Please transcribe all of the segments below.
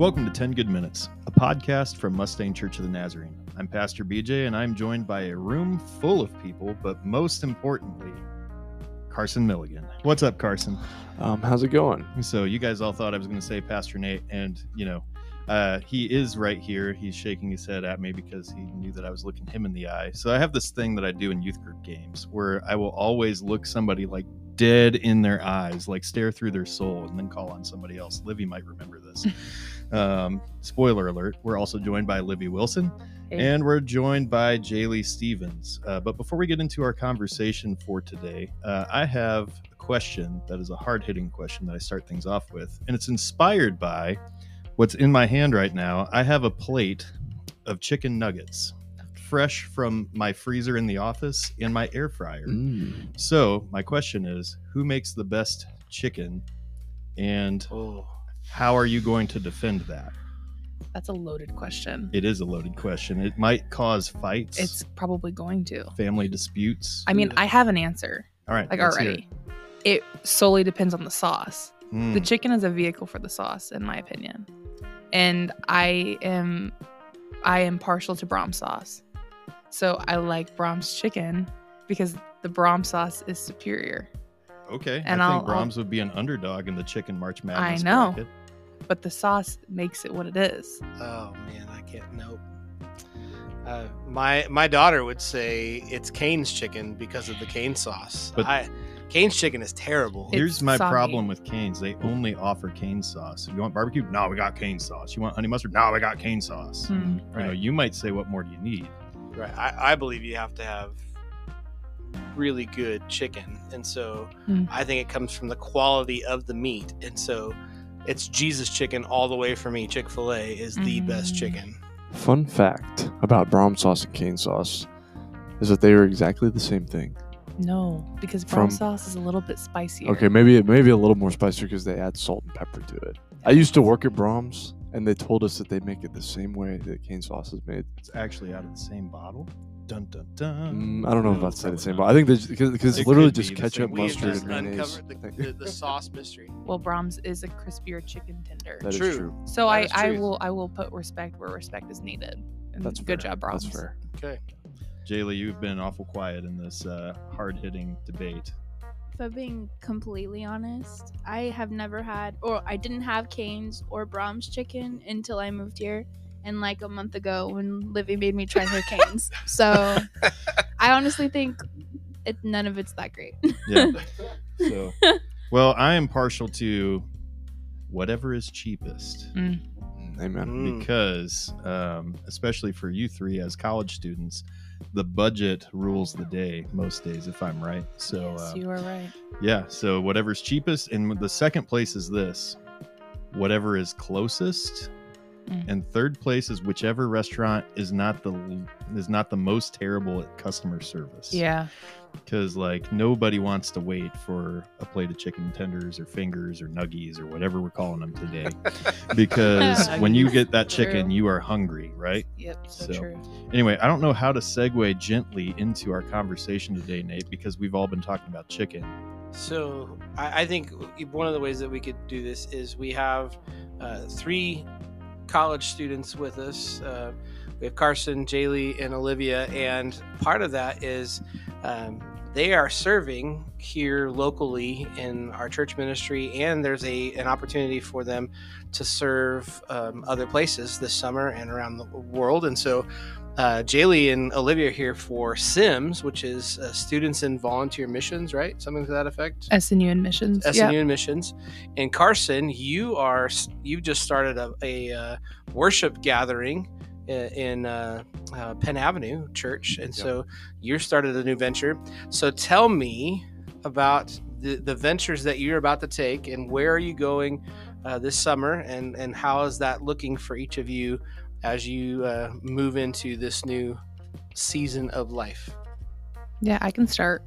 Welcome to 10 Good Minutes, a podcast from Mustang Church of the Nazarene. I'm Pastor BJ, and I'm joined by a room full of people, but most importantly, Carson Milligan. What's up, Carson? How's it going? So you guys all thought I was going to say Pastor Nate, and, he is right here. He's shaking his head at me because he knew that I was looking him in the eye. So I have this thing that I do in youth group games where I will always look somebody like dead in their eyes, like stare through their soul, and then call on somebody else. Livy might remember this. Spoiler alert, we're also joined by Livy Wilson, and we're joined by Jaylee Stevens. But before we get into our conversation for today, I have a question that is a hard-hitting question that I start things off with, and it's inspired by what's in my hand right now. I have a plate of chicken nuggets, fresh from my freezer in the office in my air fryer. So my question is, who makes the best chicken, and how are you going to defend that? That's a loaded question. It is a loaded question. It might cause fights. It's probably going to. Family disputes. I mean, I have an answer. All right. Like already. It solely depends on the sauce. The chicken is a vehicle for the sauce, in my opinion. And I am partial to Brahms sauce. So I like Brahms chicken because the Brahms sauce is superior. Okay. And I think Brahms would be an underdog in the chicken March Madness I know. bracket. But the sauce makes it what it is. Oh man, I can't. Nope. My daughter would say it's Cane's chicken because of the cane sauce. But Cane's chicken is terrible. Here's my soggy. problem with Cane's. They only offer cane sauce. You want barbecue? No, we got cane sauce. You want honey mustard? No, we got cane sauce. Right. You might say, what more do you need? Right. I believe you have to have really good chicken, and so I think it comes from the quality of the meat, and so it's Jesus chicken all the way for me. Chick-fil-A is the best chicken. Fun fact about Brahms sauce and cane sauce is that they are exactly the same thing. No, because Brahms sauce is a little bit spicier. Okay, maybe a little more spicier because they add salt and pepper to it. I used to work at Brahms, and they told us that they make it the same way that cane sauce is made. It's actually out of the same bottle. Dun, dun, dun. I don't know if that's the same, but I think because It literally could be just the ketchup, same. We have mustard, just and mayonnaise. uncovered the sauce mystery. Well, Brahms is a crispier chicken tender. That is True. true. So That is I truth. will put respect where respect is needed. And That's good fair. job, Brahms. That's fair. Okay. Jaylee, you've been awful quiet in this hard-hitting debate. If I'm being completely honest, I didn't have Cane's or Brahms chicken until I moved here, and like a month ago when Livy made me try her Cane's. So I honestly think none of it's that great. Yeah. So, well, I am partial to whatever is cheapest. Amen. Because especially for you three as college students, the budget rules the day most days, if I'm right. So Yes, you are right. yeah, so whatever's cheapest, and the second place is this, whatever is closest, and third place is whichever restaurant is not the most terrible at customer service. Yeah. Because nobody wants to wait for a plate of chicken tenders or fingers or nuggies or whatever we're calling them today. Because when you get that chicken, True. you are hungry, right? Yep. So So- true. Anyway, I don't know how to segue gently into our conversation today, Nate, because we've all been talking about chicken. So I think one of the ways that we could do this is we have 3 college students with us. We have Carson, Jaylee, and Olivia, and part of that is they are serving here locally in our church ministry, and there's an opportunity for them to serve other places this summer and around the world. And so Jaylee and Olivia are here for SIMS, which is Students in Volunteer Missions, right? Something to that effect. SNU admissions. SNU admissions. And Carson, you've just started a worship gathering in Penn Avenue Church, and so you started a new venture. So tell me about the ventures that you're about to take, and where are you going this summer, and how is that looking for each of you as you move into this new season of life? Yeah, I can start.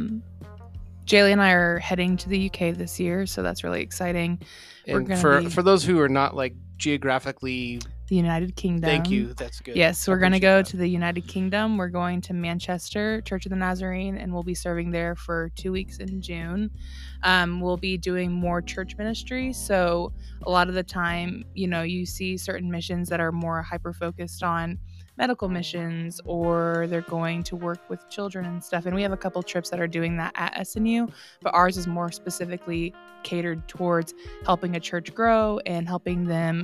Jaylee and I are heading to the UK this year, so that's really exciting. And for those who are not geographically the United Kingdom. Thank you. That's good. Yes, I we're going to appreciate go that. to the United Kingdom. We're going to Manchester, Church of the Nazarene, and we'll be serving there for 2 weeks in June. We'll be doing more church ministry. So a lot of the time, you see certain missions that are more hyper-focused on medical missions, or they're going to work with children and stuff. And we have a couple trips that are doing that at SNU, but ours is more specifically catered towards helping a church grow and helping them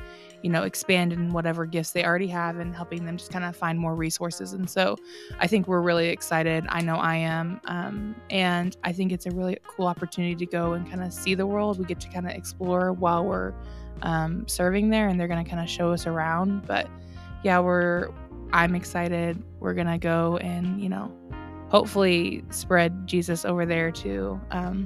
expand in whatever gifts they already have, and helping them just kind of find more resources. And so I think we're really excited. I know I am. And I think it's a really cool opportunity to go and kind of see the world. We get to kind of explore while we're serving there, and they're going to kind of show us around. But yeah, I'm excited. We're going to go and, hopefully spread Jesus over there too.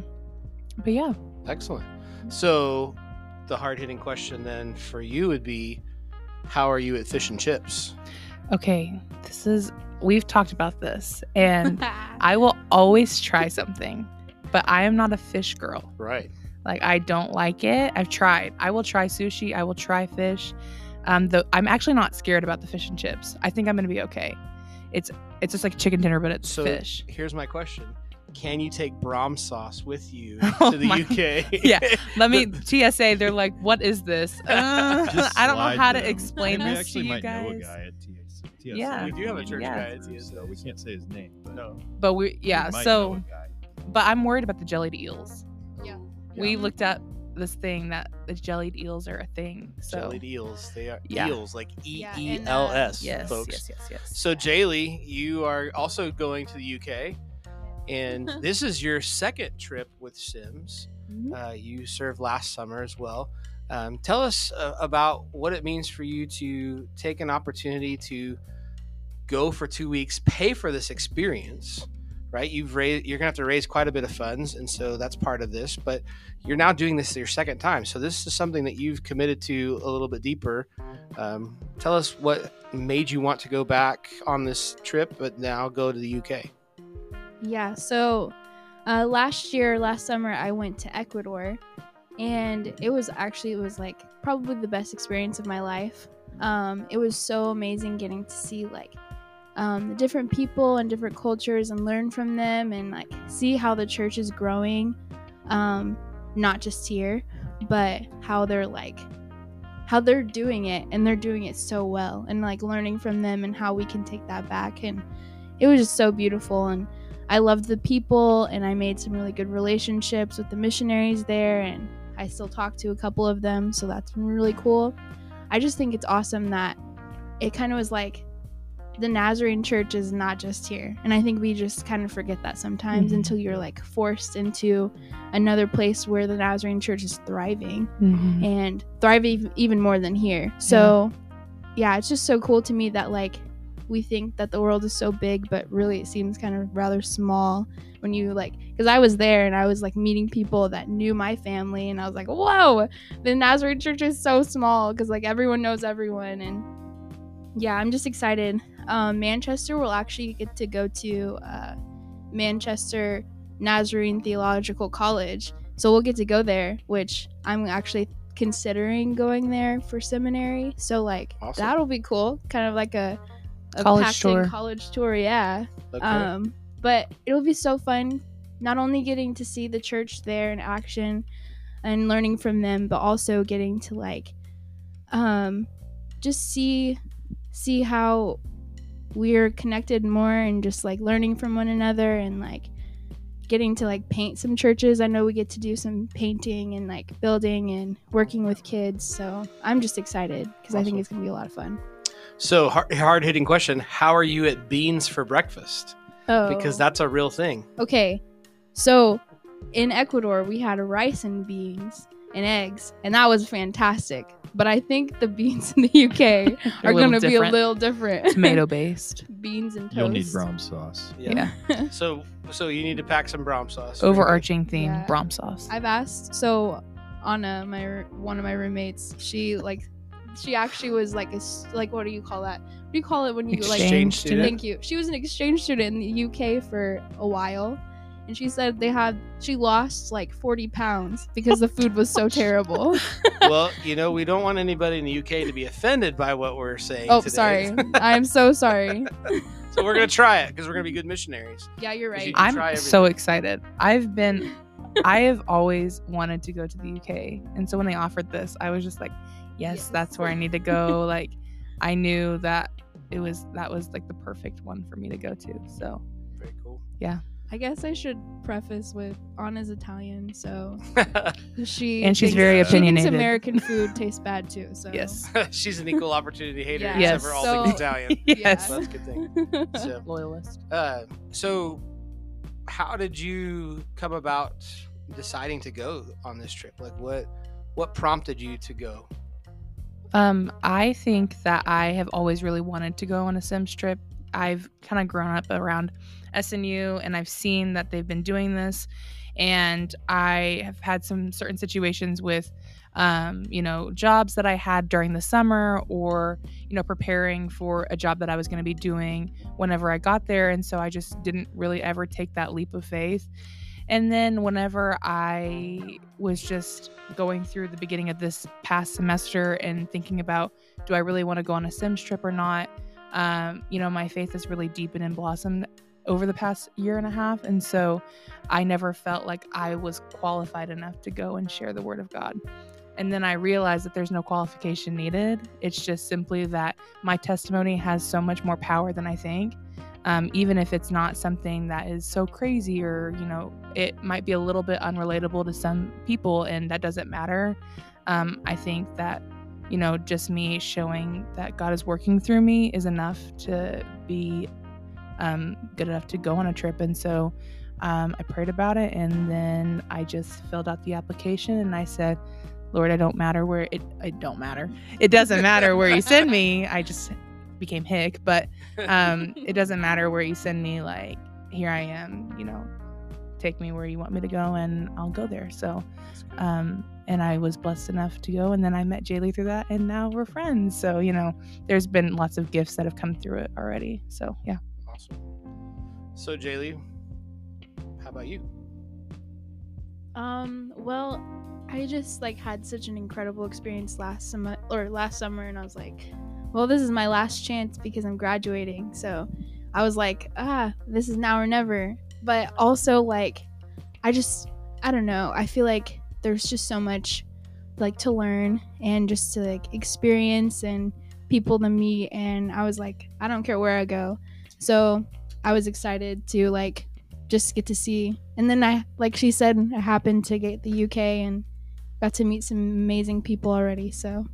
But yeah. Excellent. So the hard-hitting question then for you would be, how are you at fish and chips? Okay, we've talked about this, and I will always try something, but I am not a fish girl. Right. Like, I don't like it. I've tried. I will try sushi. I will try fish. Though I'm actually not scared about the fish and chips. I think I'm going to be okay. It's just like chicken dinner, but it's fish. Here's my question. Can you take Brahms sauce with you Oh to the my- UK? Yeah, let me TSA. They're like, "What is this?" I don't know how to explain We this actually to you might know a guys. guy at TSA. Yeah. We do have a church Yeah. guy at TSA. So we can't say his name. But No. But we might know a so, guy. but I'm worried about the jellied eels. Yeah. We looked up this thing that the jellied eels are a thing. So Jellied eels. They are Yeah. eels, like Yeah, and, EELS, yes, folks. yes. So Jaylee, you are also going to the UK, and this is your second trip with Sims. Mhm. You served last summer as well. Tell us about what it means for you to take an opportunity to go for 2 weeks, pay for this experience, right? You're gonna have to raise quite a bit of funds, and so that's part of this. But you're now doing this your second time, so this is something that you've committed to a little bit deeper. Tell us what made you want to go back on this trip, but now go to the UK. Yeah, so last summer, I went to Ecuador, and it was like probably the best experience of my life. It was so amazing getting to see like the different people and different cultures and learn from them, and like see how the church is growing, not just here, but how they're doing it, and they're doing it so well, and like learning from them and how we can take that back. And it was just so beautiful, and I loved the people, and I made some really good relationships with the missionaries there, and I still talk to a couple of them, so that's been really cool. I just think it's awesome that it kind of was like the Nazarene church is not just here, and I think we just kind of forget that sometimes until you're like forced into another place where the Nazarene church is thriving Mhm. and thriving even more than here. So yeah, it's just so cool to me that like we think that the world is so big, but really it seems kind of rather small when you like, because I was there and I was like meeting people that knew my family, and I was like, whoa, the Nazarene church is so small, because like everyone knows everyone. And yeah, I'm just excited. Manchester will actually get to go to Manchester Nazarene Theological College, so we'll get to go there, which I'm actually considering going there for seminary. So like Awesome. that'll be cool, kind of like a College packed-in tour. college tour, yeah. Okay. But it'll be so fun, not only getting to see the church there in action and learning from them, but also getting to like just see how we're connected more, and just like learning from one another, and like getting to like paint some churches. I know we get to do some painting and like building and working with kids, so I'm just excited because I think Awesome. it's gonna be a lot of fun. So hard-hitting question: how are you at Beans for breakfast? Because that's a real thing. Okay, so in Ecuador, we had rice and beans and eggs, and that was fantastic. But I think the beans in the UK They're are a going little to be a different. little different. Tomato based. Beans and toast. You'll need Brahms sauce. Yeah. So you need to pack some Brahms sauce. Overarching theme, Yeah. Brahms sauce. I've asked. So Anna, one of my roommates, she actually was like what do you call that? What do you call it when you like? Exchange student. Thank you. She was an exchange student in the UK for a while, and she said she lost like 40 pounds because the food was so terrible. Well, we don't want anybody in the UK to be offended by what we're saying Oh, today. sorry. I'm so sorry. So we're going to try it because we're going to be good missionaries. Yeah, you're right. try I'm everything. so excited. I have always wanted to go to the UK, and so when they offered this, I was just like, yes. That's where I need to go. Like, I knew that was like the perfect one for me to go to. So Very cool. yeah. I guess I should preface with Anna's Italian, so she's she's very She thinks opinionated. American food tastes bad too. So Yes. She's an equal opportunity hater, Yeah. except Yes. for all So- things Italian. Yes. So that's a good thing. So, Loyalist. so how did you come about deciding to go on this trip? Like, what prompted you to go? I think that I have always really wanted to go on a Sims trip. I've kind of grown up around SNU, and I've seen that they've been doing this, and I have had some certain situations with jobs that I had during the summer, or preparing for a job that I was going to be doing whenever I got there, and so I just didn't really ever take that leap of faith. And then whenever I was just going through the beginning of this past semester and thinking about, do I really want to go on a Sims trip or not? My faith has really deepened and blossomed over the past year and a half. And so I never felt like I was qualified enough to go and share the word of God. And then I realized that there's no qualification needed. It's just simply that my testimony has so much more power than I think. Even if it's not something that is so crazy, or, it might be a little bit unrelatable to some people, and that doesn't matter. I think that, just me showing that God is working through me is enough to be good enough to go on a trip. And so I prayed about it, and then I just filled out the application, and I said, Lord, it don't matter where it don't matter. It doesn't matter where you send me. I just became hick, but it doesn't matter where you send me. Like, here I am, take me where you want me to go, and I'll go there. So and I was blessed enough to go, and then I met Jaylee through that, and now we're friends. So there's been lots of gifts that have come through it already. So yeah. Awesome. So Jaylee, how about you? Well, I just had such an incredible experience last summer, and I was like, well, this is my last chance because I'm graduating. So I was like, this is now or never. But also, I don't know. I feel like there's just so much to learn and just to experience and people to meet. And I was like, I don't care where I go. So I was excited to just get to see. And then I, like she said, I happened to get the UK and got to meet some amazing people already. So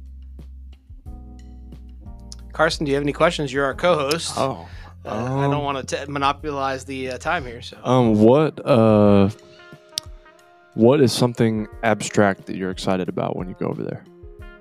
Carson, do you have any questions? You're our co-host. Oh. I don't want to monopolize the time here. So, what is something abstract that you're excited about when you go over there?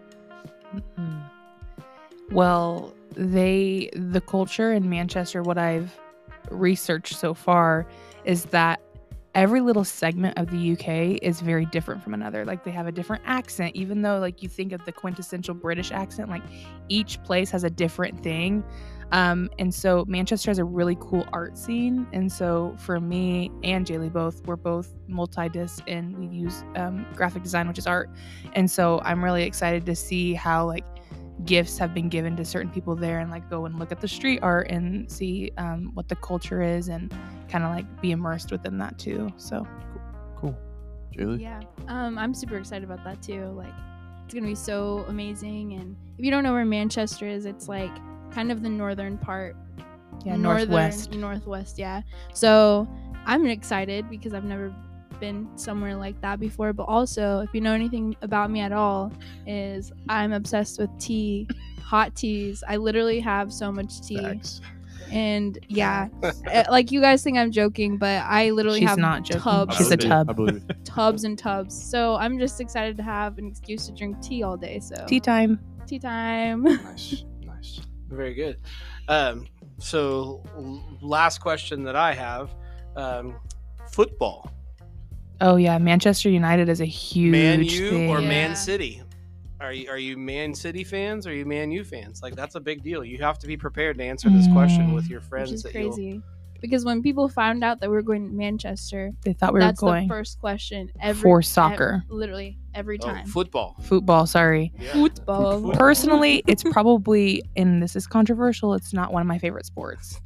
Well, the culture in Manchester, what I've researched so far, is that every little segment of the UK is very different from another. They have a different accent, even though you think of the quintessential British accent, each place has a different thing. And so Manchester has a really cool art scene. And so for me and Jaylee we're both multi-disc, and we use graphic design, which is art. And so I'm really excited to see how gifts have been given to certain people there, and go and look at the street art and see what the culture is, and kind of be immersed within that too. So Cool. Jaylee? yeah, I'm super excited about that too. It's gonna be so amazing. And if you don't know where Manchester is, it's kind of the northern part. yeah, northwest. Northwest, yeah. So I'm excited because I've never been somewhere like that before. But also, if you know anything about me at all, is I'm obsessed with tea, hot teas. I literally have so much tea. Facts. And yeah, you guys think I'm joking, but I literally She's have not joking. tubs, She's a tub. I believe it. tubs and tubs. So I'm just excited to have an excuse to drink tea all day. So Tea time. tea time. Nice. Nice. very good. So last question that I have, football. Oh yeah, Manchester United is a huge Man U thing. or Yeah. Man City? Are you Man City fans or are you Man U fans? That's a big deal. You have to be prepared to answer this question with your Which friends is that crazy. Because when people found out that we were going to Manchester, They thought we were that's going the first question for soccer. literally every time. Football. football. Sorry. Yeah. Football. Personally, it's probably, and this is controversial, it's not one of my favorite sports.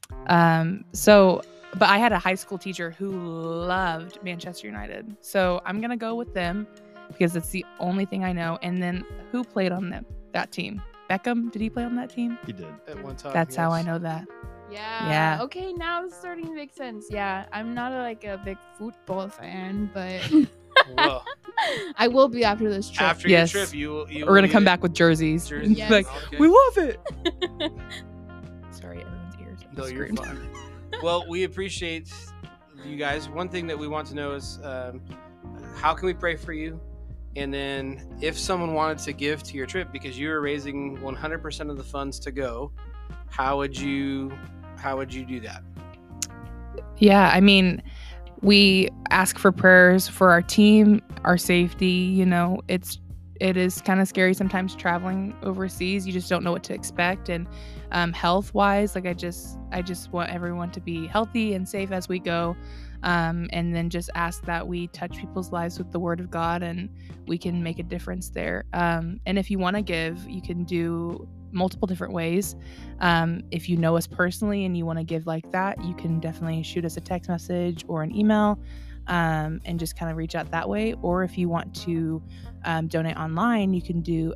But I had a high school teacher who loved Manchester United. So I'm going to go with them because it's the only thing I know. And then who played on that team? Beckham? Did he play on that team? He did. At one time. That's how I yes. know that. Yeah. Okay, now it's starting to make sense. Yeah, I'm not a big football fan, but Well, I will be after this trip. after Yes. your trip, you We're going to come back with jerseys. Jerseys. Yes. Like, Okay. we love it. Sorry, everyone's ears. No, you're screamed. fine. Well, we appreciate you guys. One thing that we want to know is how can we pray for you? And then if someone wanted to give to your trip because you were raising 100% of the funds to go, how would you do that? Yeah, I mean, we ask for prayers for our team, our safety. You know, it is kind of scary sometimes traveling overseas. You just don't know what to expect, and health wise, like I just want everyone to be healthy and safe as we go, and then just ask that we touch people's lives with the Word of God, and we can make a difference there. And if you want to give, you can do multiple different ways. If you know us personally and you want to give like that, you can definitely shoot us a text message or an email, and just kind of reach out that way. Or if you want to donate online, you can do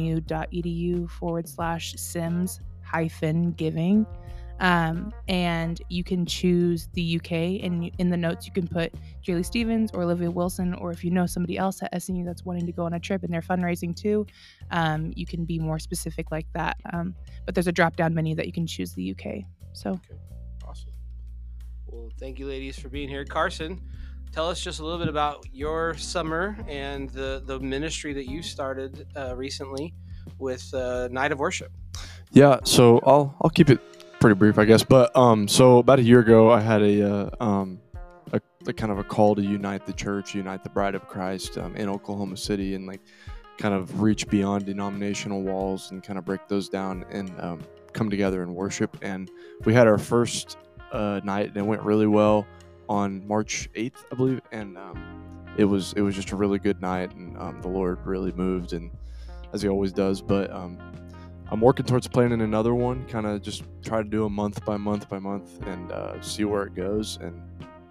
snu.edu/sims-giving. And you can choose the UK, and in the notes you can put Jaylee Stevens or Olivia Wilson, or if you know somebody else at SNU that's wanting to go on a trip and they're fundraising too, you can be more specific like that. But there's a drop down menu that you can choose the UK. So Okay, awesome. Well, thank you, ladies, for being here. Carson, tell us just a little bit about your summer and the ministry that you started recently with Night of Worship. Yeah, so I'll keep it pretty brief, I guess. But so about a year ago, I had a kind of a call to unite the church, unite the bride of Christ in Oklahoma City, and like kind of reach beyond denominational walls and kind of break those down and come together and worship. And we had our first night, and it went really well on March 8th, I believe. And it was just a really good night, and the Lord really moved, and as He always does. But I'm working towards planning another one, kind of just try to do a month by month and see where it goes. And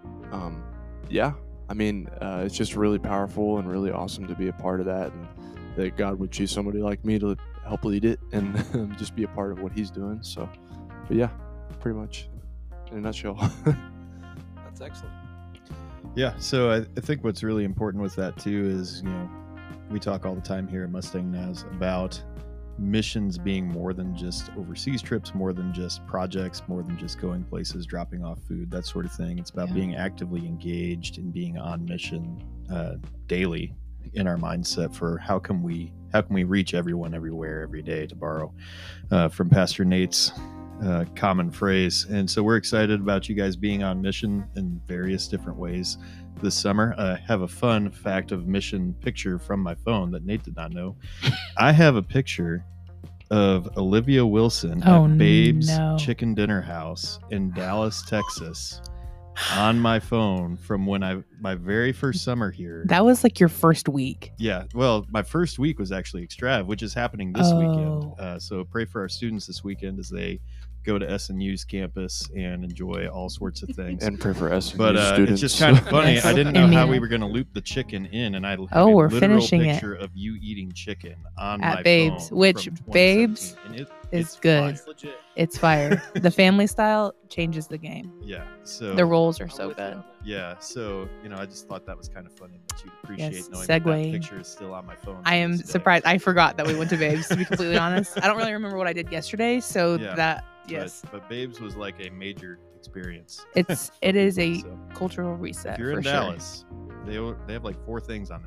yeah, I mean, it's just really powerful and really awesome to be a part of that, and that God would choose somebody like me to help lead it and just be a part of what He's doing. So, but yeah, pretty much in a nutshell. That's excellent. Yeah, so I think what's really important with that too is, you know, we talk all the time here at Mustang Naz about missions being more than just overseas trips, more than just projects, more than just going places, dropping off food, that sort of thing. It's about being actively engaged and being on mission daily in our mindset for how can we reach everyone everywhere every day, to borrow from Pastor Nate's common phrase. And so we're excited about you guys being on mission in various different ways this summer. I have a fun fact of mission picture from my phone that Nate did not know. I have a picture of Olivia Wilson at Babe's Chicken Dinner House in Dallas, Texas, on my phone from when my very first summer here. that was like your first week. Yeah, well, my first week was actually Extrav, which is happening this weekend. So pray for our students this weekend as they go to SNU's campus and enjoy all sorts of things. And pray for us. But students. it's just kind of funny. Yes. I didn't know how Amen. we were going to loop the chicken in, and I have Oh, a we're literal finishing it. picture of you eating chicken on At my Babes, phone which from 2017, Babes and is it's good. fire. Legit. It's fire. The family style changes the game. Yeah. So The rolls are I'm so with you good. on that. yeah. So I just thought that was kind of funny that you'd appreciate Yes, knowing that segueing. picture is still on my phone. I to am this day. surprised. I forgot that we went to Babes, to be completely honest. I don't really remember what I did yesterday, so Yeah. that But- yes, But Babes was like a major experience. it for is a people, so. cultural reset If you're for in sure. Dallas, they have like 4 things on the menu.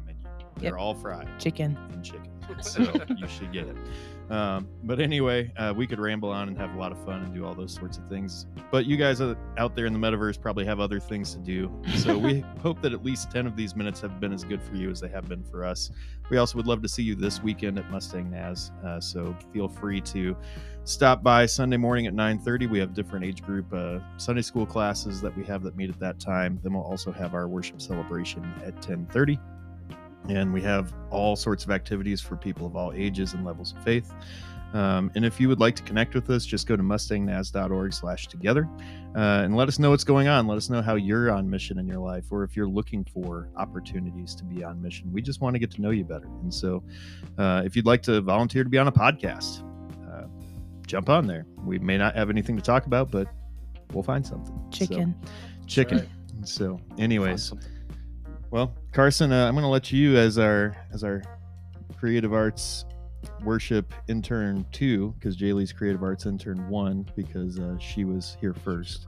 They're all fried. Chicken. And chicken. So you should get it. But anyway, we could ramble on and have a lot of fun and do all those sorts of things. But you guys out there in the metaverse probably have other things to do. So we hope that at least 10 of these minutes have been as good for you as they have been for us. We also would love to see you this weekend at Mustang Naz. So feel free to stop by Sunday morning at 9:30. We have different age group Sunday school classes that we have that meet at that time. Then we'll also have our worship celebration at 10:30. And we have all sorts of activities for people of all ages and levels of faith. And if you would like to connect with us, just go to mustangnaz.org/together and let us know what's going on. Let us know how you're on mission in your life, or if you're looking for opportunities to be on mission. We just want to get to know you better. And so if you'd like to volunteer to be on a podcast, jump on there. We may not have anything to talk about, but we'll find something. Chicken. Chicken. Right. So anyways, well, Carson, I'm going to let you as our creative arts worship intern 2, because Jaylee's creative arts intern 1, because she was here first.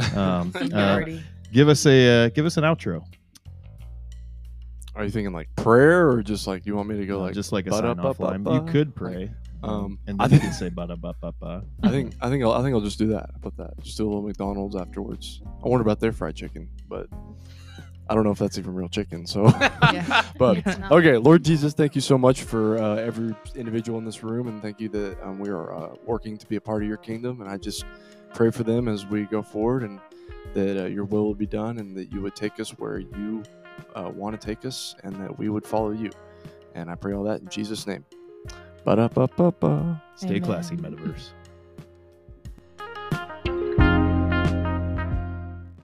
Give us an outro. Are you thinking like prayer, or just like you want me to go like just like a sign off line? You could pray. And then you can say ba da ba ba ba. I think I'll just do that. How about that? Just do a little McDonald's afterwards. I wonder about their fried chicken, but I don't know if that's even real chicken. So, Yeah. but It's not. okay, Lord Jesus, thank you so much for every individual in this room, and thank you that we are working to be a part of your kingdom. And I just pray for them as we go forward, and that your will would be done, and that you would take us where you want to take us, and that we would follow you. And I pray all that in Jesus' name. Ba-da-ba-ba-ba. Stay classy, metaverse.